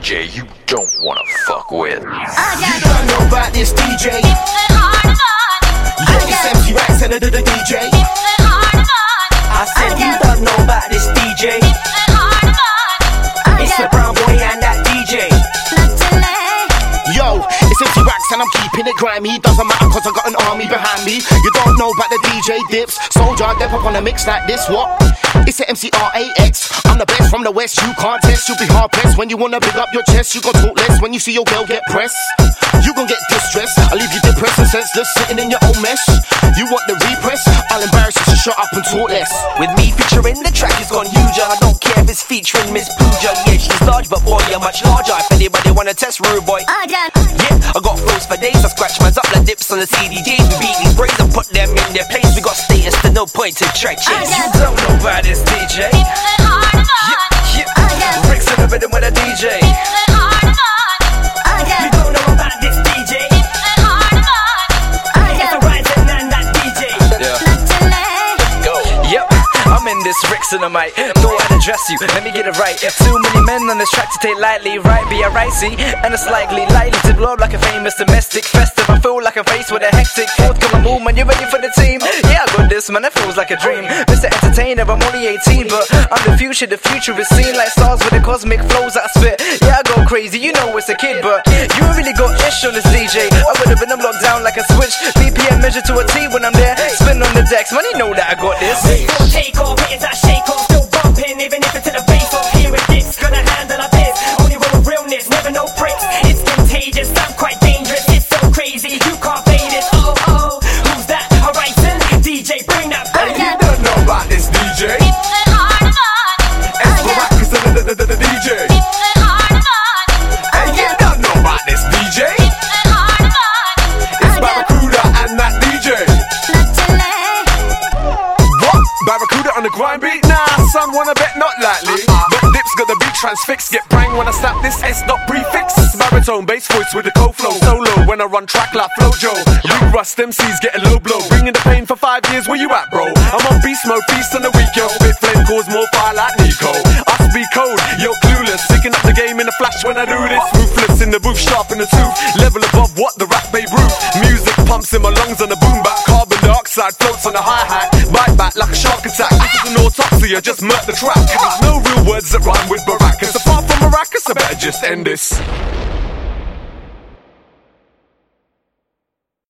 DJ you don't wanna fuck with. You don't know about this DJ. Yo, it's MC Rax and the DJ. I said you don't know about this DJ. It's the brown boy and that DJ. Yo, it's MC Rax and I'm keeping it grimy. Doesn't matter cause I got an army behind me. You don't know about the DJ Dips. Soldier, dip up on a mix like this, what? It's the MCRAX. I'm the best from the west, you can't test. You'll be hard pressed when you wanna big up your chest. You gon' talk less when you see your girl get pressed. You gon' get distressed. I'll leave you depressed and senseless, sitting in your own mess. You want the repress? I'll embarrass you, so shut up and talk less. With me featuring the track, it's gone huge. And I don't care if it's featuring Miss Pooja. Yeah, she's large, but boy, you're much larger. If anybody wanna test rude boy, yeah, I got flows for days. I scratch mines up like dips on the CDJs. We beat these brains and put them in their place. We got status, there's no point to track chase. You don't know about this DJ. Bricks in the rhythm with a DJ. You don't know about this DJ. It's a rising and that DJ. Yep, I'm in this Ricks in the mic. Thought I'd address you, let me get it right. Too many men on this track to take lightly. Right, be a ricey, and it's likely to blow up like a famous domestic festive. I feel like I'm faced with a hectic forthcoming movement. You ready for the team? Yeah, I got this, man, it feels like a dream. Mr. Entertainer, I'm only 18, but I'm the future is seen like stars with the cosmic flows that I spit. Yeah, I go crazy, you know it's a kid, but you really got ish on this DJ. I would've been locked down like a switch. BPM measure to a T when I'm there. Spin on the decks, man, you know that I got this. Take off, it's that shake off, still bumping, even if it's to the bass off. Here it is, gonna handle a biz. Only roll with realness, never no pricks. It's contagious, I'm quite dangerous. It's so crazy, you can't fade it. Oh, who's that? Alright then, DJ, bring that back. You don't know about this DJ. It's the DJ. And you don't know about this DJ. It's Barracuda and that DJ. What? Barracuda on the grind beat? Nah, son, wanna bet not likely. But Dips got the beat transfixed. Get prang when I slap this S not prefix. Baritone bass voice with the cold flow. Solo when I run track like Flojo. Big Rust MCs get a low blow. Bringing the pain for 5 years, where you at, bro? I'm on beast mode, feast on the week, yo. Bit flame cause more fire like Nico. Us be cold, yo clueless. Picking up the game in a flash when I do this. Ruthless in the booth, sharp in the tooth. Level above what the rap Babe Ruth. Music pumps in my lungs on the boom back. Carbon dioxide floats on the hi-hat. Bite back like a shark attack. This is an autopsy, I just murked the track. There's no real words that rhyme with Baracus. Apart from Maracas, I better just end this.